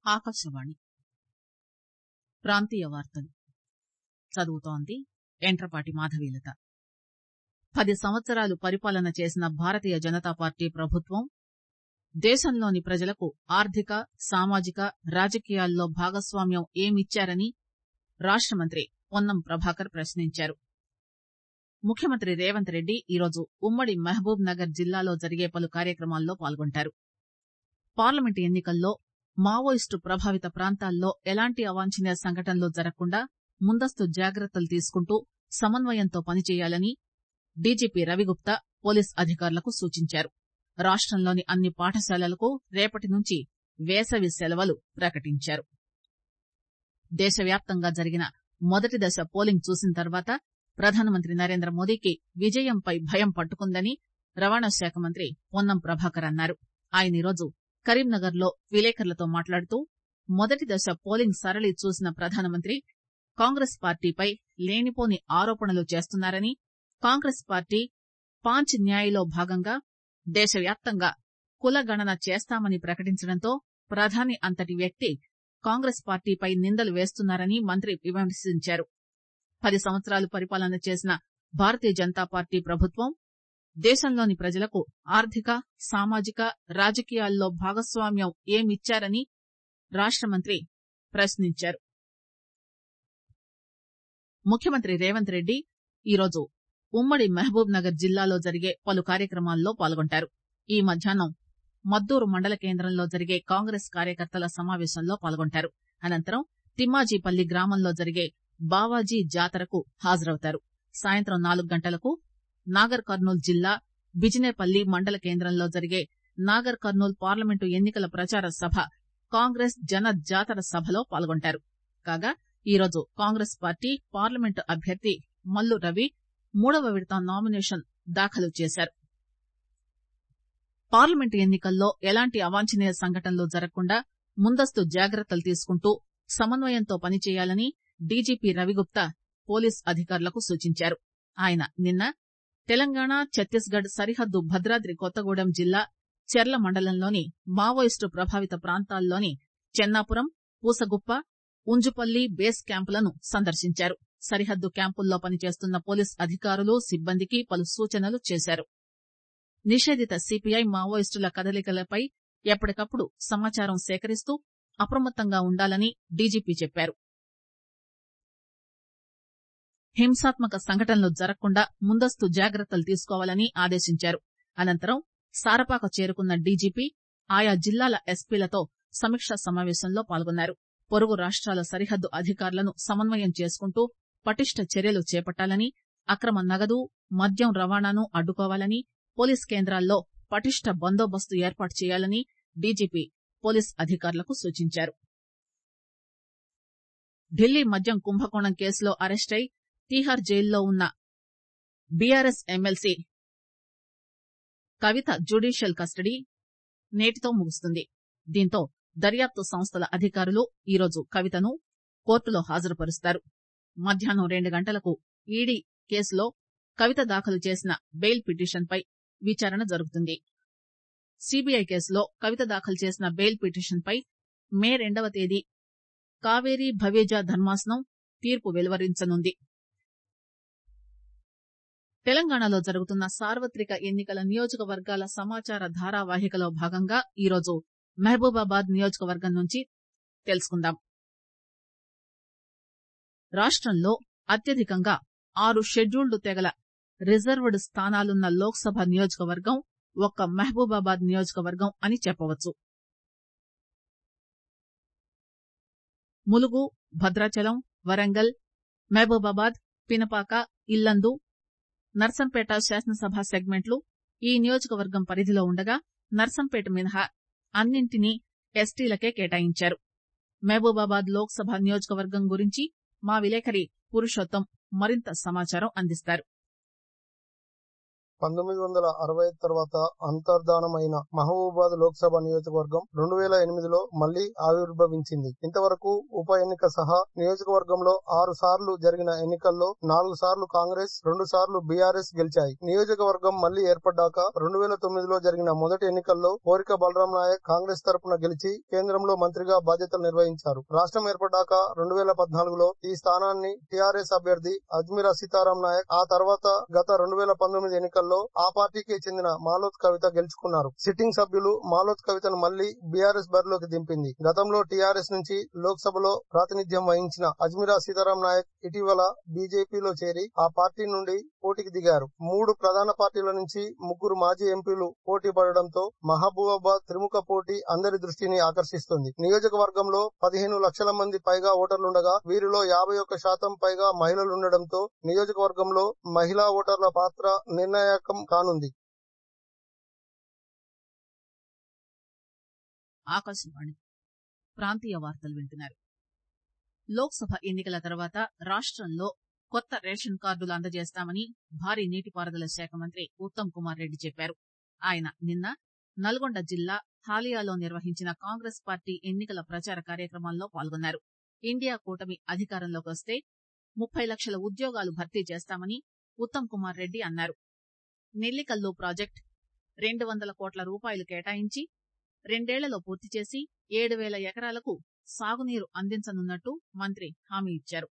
ఆకాశవాణి ప్రాంతీయ వార్తలు చదువుతోంది ఎంట్రపాటి మాధవీలత. 10 సంవత్సరాలు పరిపాలన చేసిన భారతీయ జనతా పార్టీ ప్రభుత్వం దేశంలోని ప్రజలకు ఆర్థిక, సామాజిక, రాజకీయాల్లో భాగస్వామ్యం ఏమిచ్చారని రాష్ట మంత్రి పొన్నం ప్రభాకర్ ప్రశ్నించారు. ముఖ్యమంత్రి రేవంత్ రెడ్డి ఈరోజు ఉమ్మడి మహబూబ్ నగర్ జిల్లాలో జరిగే పలు కార్యక్రమాల్లో పాల్గొంటారు. పార్లమెంటు ఎన్నికల్లో మావోయిస్టు ప్రభావిత ప్రాంతాల్లో ఎలాంటి అవాంఛనీయ సంఘటనలు జరగకుండా ముందస్తు జాగ్రత్తలు తీసుకుంటూ సమన్వయంతో పనిచేయాలని డీజీపీ రవిగుప్తా పోలీస్ అధికారులకు సూచించారు. రాష్టంలోని అన్ని పాఠశాలలకు రేపటి నుంచి వేసవి సెలవులు ప్రకటించారు. దేశవ్యాప్తంగా జరిగిన మొదటి దశ పోలింగ్ చూసిన తర్వాత ప్రధానమంత్రి నరేంద్రమోదీకి విజయంపై భయం పట్టుకుందని రవాణా శాఖ మంత్రి పొన్నం ప్రభాకర్ అన్నారు. ఆయన ఈరోజు కరీంనగర్ లో విలేకరులతో మాట్లాడుతూ మొదటి దశ పోలింగ్ సరళి చూసిన ప్రధానమంత్రి కాంగ్రెస్ పార్టీపై లేనిపోని ఆరోపణలు చేస్తున్నారని, కాంగ్రెస్ పార్టీ పాంచ్ న్యాయ్లో భాగంగా దేశవ్యాప్తంగా కులగణన చేస్తామని ప్రకటించడంతో ప్రధాని అంతటి వ్యక్తి కాంగ్రెస్ పార్టీపై నిందలు వేస్తున్నారని మంత్రి విమర్శించారు. 10 సంవత్సరాలు పరిపాలన చేసిన భారతీయ జనతా పార్టీ ప్రభుత్వం దేశంలోని ప్రజలకు ఆర్థిక, సామాజిక, రాజకీయాల్లో భాగస్వామ్యం ఏమిచ్చారని రాష్ట మంత్రి ప్రశ్నించారు. ముఖ్యమంత్రి రేవంత్ రెడ్డి ఈరోజు ఉమ్మడి మహబూబ్ నగర్ జిల్లాలో జరిగే పలు కార్యక్రమాల్లో పాల్గొంటారు. ఈ మధ్యాహ్నం మద్దూరు మండల కేంద్రంలో జరిగే కాంగ్రెస్ కార్యకర్తల సమావేశంలో పాల్గొంటారు. అనంతరం తిమ్మాజీపల్లి గ్రామంలో జరిగే బావాజీ జాతరకు హాజరవుతారు. సాయంత్రం 4 గంటలకు నాగర్ కర్నూల్ జిల్లా బిజినేపల్లి మండల కేంద్రంలో జరిగే నాగర్ కర్నూల్ పార్లమెంటు ఎన్నికల ప్రచార సభ కాంగ్రెస్ జన జాతర సభలో పాల్గొంటారు. కాగా ఈరోజు కాంగ్రెస్ పార్టీ పార్లమెంటు అభ్యర్థి మల్లు రవి 3వ విడత నామినేషన్ దాఖలు చేశారు. పార్లమెంటు ఎన్నికల్లో ఎలాంటి అవాంఛనీయ సంఘటనలు జరగకుండా ముందస్తు జాగ్రత్తలు తీసుకుంటూ సమన్వయంతో పనిచేయాలని డీజీపీ రవిగుప్తా పోలీస్ అధికారులకు సూచించారు. ఆయన నిన్న తెలంగాణ, ఛత్తీస్గఢ్ సరిహద్దు భద్రాద్రి కొత్తగూడెం జిల్లా చెర్ల మండలంలోని మావోయిస్టు ప్రభావిత ప్రాంతాల్లోని చెన్నాపురం, పూసగుప్ప, ఉంజుపల్లి బేస్ క్యాంపులను సందర్శించారు. సరిహద్దు క్యాంపుల్లో పనిచేస్తున్న పోలీస్ అధికారులు, సిబ్బందికి పలు సూచనలు చేశారు. నిషేధిత సిపిఐ మావోయిస్టుల కదలికలపై ఎప్పటికప్పుడు సమాచారం సేకరిస్తూ అప్రమత్తంగా ఉండాలని డీజీపీ చెప్పారు. హింసాత్మక సంఘటనలు జరగకుండా ముందస్తు జాగ్రత్తలు తీసుకోవాలని ఆదేశించారు. అనంతరం సారపాక చేరుకున్న డీజీపీ ఆయా జిల్లాల ఎస్పీలతో సమీక్షా సమావేశంలో పాల్గొన్నారు. పొరుగు రాష్ట్రాల సరిహద్దు అధికారులను సమన్వయం చేసుకుంటూ పటిష్ట చర్యలు చేపట్టాలని, అక్రమ నగదు, మద్యం రవాణాను అడ్డుకోవాలని, పోలీస్ కేంద్రాల్లో పటిష్ట బందోబస్తు ఏర్పాటు చేయాలని డీజీపీ పోలీస్ అధికారులకు సూచించారు. ఢిల్లీ మద్యం కుంభకోణం కేసులో అరెస్టై తీహార్ జైల్లో ఉన్న BRS MLC Kavitha judicial custody నేటితో ముగుస్తుంది. దీంతో దర్యాప్తు సంస్థల అధికారులు ఈరోజు కవితను కోర్టులో హాజరుపరుస్తారు. మధ్యాహ్నం 2 గంటలకు ఈడీ కేసులో కవిత దాఖలు చేసిన బెయిల్ పిటిషన్పై విచారణ జరుగుతుంది. సీబీఐ కేసులో కవిత దాఖలు చేసిన బెయిల్ పిటిషన్పై మే 2వ తేదీ కావేరీ భవేజా ధర్మాసనం తీర్పు వెలువరించనుంది. తెలంగాణలో జరుగుతున్న సార్వత్రిక ఎన్నికల నియోజకవర్గాల సమాచార ధారావాహికలో భాగంగా ఈరోజు మహబూబాబాద్ నియోజకవర్గం నుంచి తెలుసుకుందాం. రాష్టంలో అత్యధికంగా 6 షెడ్యూల్డ్ తెగల రిజర్వ్డ్ స్థానాలున్న లోక్సభ నియోజకవర్గం ఒక్క మహబూబాబాద్ నియోజకవర్గం అని చెప్పవచ్చు. ములుగు, భద్రాచలం, వరంగల్, మహబూబాబాద్, పినపాక, ఇల్లందు, నర్సంపేట శాసనసభ సెగ్మెంట్లు ఈ నియోజకవర్గం పరిధిలో ఉండగా నర్సంపేట మినహా అన్నింటినీ ఎస్టీలకే కేటాయించారు. మహబూబాబాద్ లోక్సభ నియోజకవర్గం గురించి మా విలేకరి పురుషోత్తం మరింత సమాచారం అందిస్తారు. 1965 తర్వాత అంతర్ధానమైన మహబూబాబాద్ లోక్సభ నియోజకవర్గం 2008లో మళ్లీ ఆవిర్భవించింది. ఇంతవరకు ఉప ఎన్నిక సహా నియోజకవర్గంలో 6 సార్లు జరిగిన ఎన్నికల్లో 4 సార్లు కాంగ్రెస్, 2 సార్లు బీఆర్ఎస్ గెలిచాయి. నియోజకవర్గం మళ్లీ ఏర్పడ్డాక 2009లో జరిగిన మొదటి ఎన్నికల్లో కోరిక బలరాం నాయక్ కాంగ్రెస్ తరపున గెలిచి కేంద్రంలో మంత్రిగా బాధ్యతలు నిర్వహించారు. రాష్ట్రం ఏర్పడ్డాక 2014లో ఈ స్థానాన్ని టీఆర్ఎస్ అభ్యర్థి అజ్మీరా సీతారాం నాయక్, ఆ తర్వాత గత 2019 ఎన్నికల్లో ఆ పార్టీకి చెందిన మాలోత్ కవిత గెలుచుకున్నారు. సిట్టింగ్ సభ్యులు మాలోత్ కవితను మళ్లీ బీఆర్ఎస్ బరిలోకి దింపింది. గతంలో టీఆర్ఎస్ నుంచి లోక్సభలో ప్రాతినిధ్యం వహించిన అజ్మీరా సీతారాం నాయక్ ఇటీవల బీజేపీలో చేరి ఆ పార్టీ నుండి పోటీకి దిగారు. 3 ప్రధాన పార్టీల నుంచి 3 మాజీ ఎంపీలు పోటీ పడడంతో మహబూబాబాద్ త్రిముఖ పోటీ అందరి దృష్టిని ఆకర్షిస్తుంది. నియోజకవర్గంలో 15 లక్షల మంది పైగా ఓటర్లుండగా వీరిలో 51% పైగా మహిళలుండడంతో నియోజకవర్గంలో మహిళా ఓటర్ల పాత్ర నిర్ణాయకం కానుంది. ఆకాశవాణి ప్రాంతీయ వార్తలు వింటున్నారు. లోక్సభ ఎన్నికల తర్వాత రాష్ట్రంలో కొత్త రేషన్ కార్డులు అందజేస్తామని భారీ నీటిపారుదల శాఖ మంత్రి ఉత్తమ్ కుమార్ రెడ్డి చెప్పారు. ఆయన నిన్న నల్గొండ జిల్లా హాలియాలో నిర్వహించిన కాంగ్రెస్ పార్టీ ఎన్నికల ప్రచార కార్యక్రమంలో పాల్గొన్నారు. ఇండియా కూటమి అధికారంలోకి వస్తే 30 లక్షల ఉద్యోగాలు భర్తీ చేస్తామని ఉత్తమ్ కుమార్ రెడ్డి అన్నారు. నెల్లికల్లు ప్రాజెక్టు 200 కోట్ల రూపాయలు కేటాయించి 2 ఏళ్లలో పూర్తి చేసి 7,000 ఎకరాలకు సాగునీరు అందించనున్నట్టు మంత్రి హామీ ఇచ్చారు.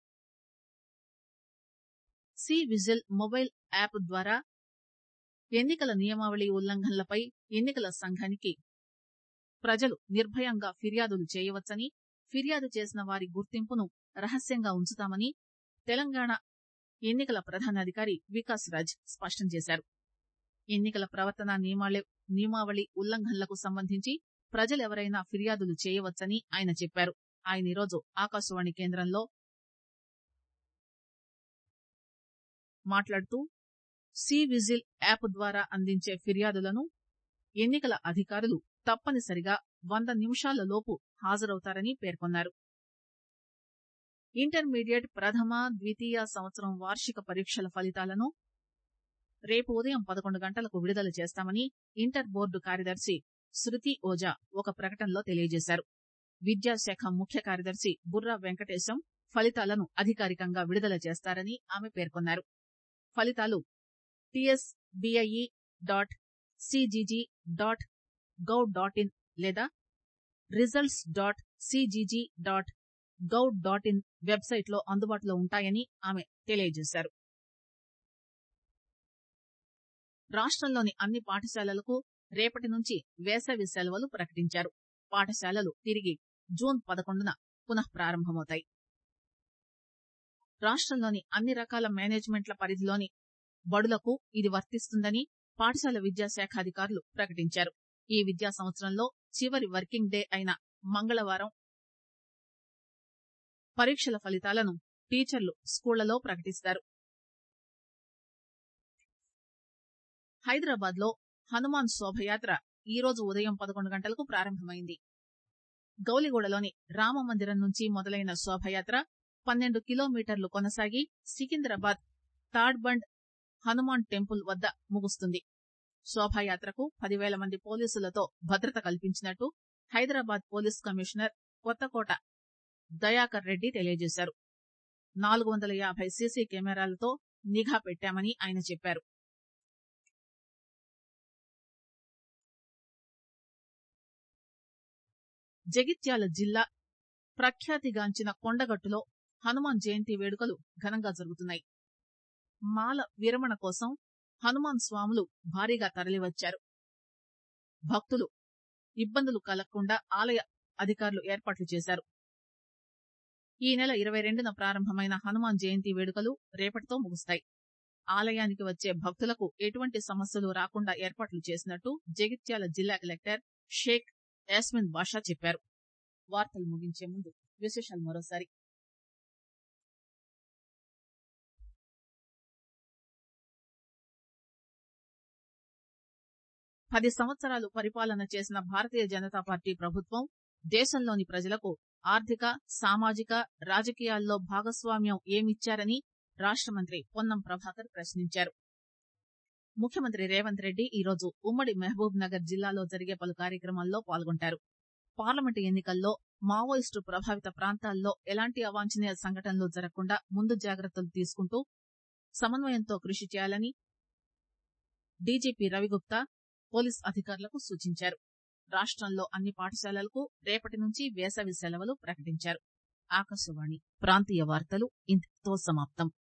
సి విజిల్ మొబైల్ యాప్ ద్వారా ఎన్నికల నియమావళి ఉల్లంఘనలపై ఎన్నికల సంఘానికి ప్రజలు నిర్భయంగా ఫిర్యాదులు చేయవచ్చని, ఫిర్యాదు చేసిన వారి గుర్తింపును రహస్యంగా ఉంచుతామని తెలంగాణ ఎన్నికల ప్రధానాధికారి వికాస్ రాజ్ స్పష్టం చేశారు. ఎన్నికల ప్రవర్తన నియమావళి ఉల్లంఘనలకు సంబంధించి ప్రజలెవరైనా ఫిర్యాదులు చేయవచ్చని ఆయన చెప్పారు. ఆయన ఈరోజు ఆకాశవాణి కేంద్రంలో మాట్లాడుతూ సి విజిల్ యాప్ ద్వారా అందించే ఫిర్యాదులను ఎన్నికల అధికారులు తప్పనిసరిగా 100 నిమిషాల లోపు హాజరవుతారని పేర్కొన్నారు. ఇంటర్మీడియట్ ప్రథమ, ద్వితీయ సంవత్సరం వార్షిక పరీక్షల ఫలితాలను రేపు ఉదయం 11 గంటలకు విడుదల చేస్తామని ఇంటర్ బోర్డు కార్యదర్శి శృతి ఓజా ఒక ప్రకటనలో తెలియజేశారు. విద్యాశాఖ ముఖ్య కార్యదర్శి బుర్రా వెంకటేశం ఫలితాలను అధికారికంగా విడుదల చేస్తారని ఆమె పేర్కొన్నారు. ఫలితాలు tsbi.cgg.gov.in లేదా results.cgg.gov.in వెబ్సైట్లో అందుబాటులో ఉంటాయని ఆమె తెలియజేశారు. రాష్ట్రంలోని అన్ని పాఠశాలలకు రేపటి నుంచి వేసవి సెలవులు ప్రకటించారు. పాఠశాలలు తిరిగి జూన్ 11న పునః ప్రారంభమవుతాయి. రాష్ట్రంలోని అన్ని రకాల మేనేజ్మెంట్ల పరిధిలోని బడులకు ఇది వర్తిస్తుందని పాఠశాల విద్యాశాఖ అధికారులు ప్రకటించారు. ఈ విద్యా సంవత్సరంలో చివరి వర్కింగ్ డే అయిన మంగళవారం పరీక్షల ఫలితాలను టీచర్లు స్కూళ్లలో ప్రకటిస్తారు. హైదరాబాద్ లో హనుమాన్ శోభయాత్ర ఈ రోజు ఉదయం 11 గంటలకు ప్రారంభమైంది. గౌలిగూడలోని రామమందిరం నుంచి మొదలైన శోభయాత్ర 12 కిలోమీటర్లు కొనసాగి సికింద్రాబాద్ తాడ్బండ్ హనుమాన్ టెంపుల్ వద్ద ముగుస్తుంది. శోభాయాత్రకు 10,000 మంది పోలీసులతో భద్రత కల్పించినట్టు హైదరాబాద్ పోలీస్ కమిషనర్ కొత్తకోట దయాకర్ రెడ్డి తెలియజేశారు. 450 సీసీ కెమెరాలతో నిఘా పెట్టామని ఆయన చెప్పారు. జగిత్యాల జిల్లా ప్రఖ్యాతిగాంచిన కొండగట్టులో హనుమాన్ జయంతి వేడుకలు ఘనంగా జరుగుతున్నాయి. మాల విరమణ కోసం హనుమాన్ స్వాములు భారీగా తరలివచ్చారు. భక్తులు ఇబ్బందులు కలగకుండా ఆలయ అధికారులు ఏర్పాట్లు చేశారు. ఈ నెల 22న ప్రారంభమైన హనుమాన్ జయంతి వేడుకలు రేపటితో ముగుస్తాయి. ఆలయానికి వచ్చే భక్తులకు ఎటువంటి సమస్యలు రాకుండా ఏర్పాట్లు చేసినట్టు జగిత్యాల జిల్లా కలెక్టర్ షేక్ యాస్మిన్ బాషా చెప్పారు. వార్తలు ముగించే ముందు విశేషాలు మరోసారి. 10 సంవత్సరాలు పరిపాలన చేసిన భారతీయ జనతా పార్టీ ప్రభుత్వం దేశంలోని ప్రజలకు ఆర్థిక, సామాజిక, రాజకీయాల్లో భాగస్వామ్యం ఏమిచ్చారని రాష్ట మంత్రి పొన్నం ప్రభాకర్ ప్రశ్నించారు. ముఖ్యమంత్రి రేవంత్ రెడ్డి ఈరోజు ఉమ్మడి మహబూబ్ నగర్ జిల్లాలో జరిగే పలు కార్యక్రమాల్లో పాల్గొంటారు. పార్లమెంటు ఎన్నికల్లో మావోయిస్టు ప్రభావిత ప్రాంతాల్లో ఎలాంటి అవాంఛనీయ సంఘటనలు జరగకుండా ముందు జాగ్రత్తలు తీసుకుంటూ సమన్వయంతో కృషి చేయాలని డీజీపీ రవిగుప్తా పోలీస్ అధికారులకు సూచించారు. రాష్టంలో అన్ని పాఠశాలలకు రేపటి నుంచి వేసవి సెలవులు ప్రకటించారు. ఆకాశవాణి ప్రాంతీయ వార్తలు ఇంతటితో సమాప్తం.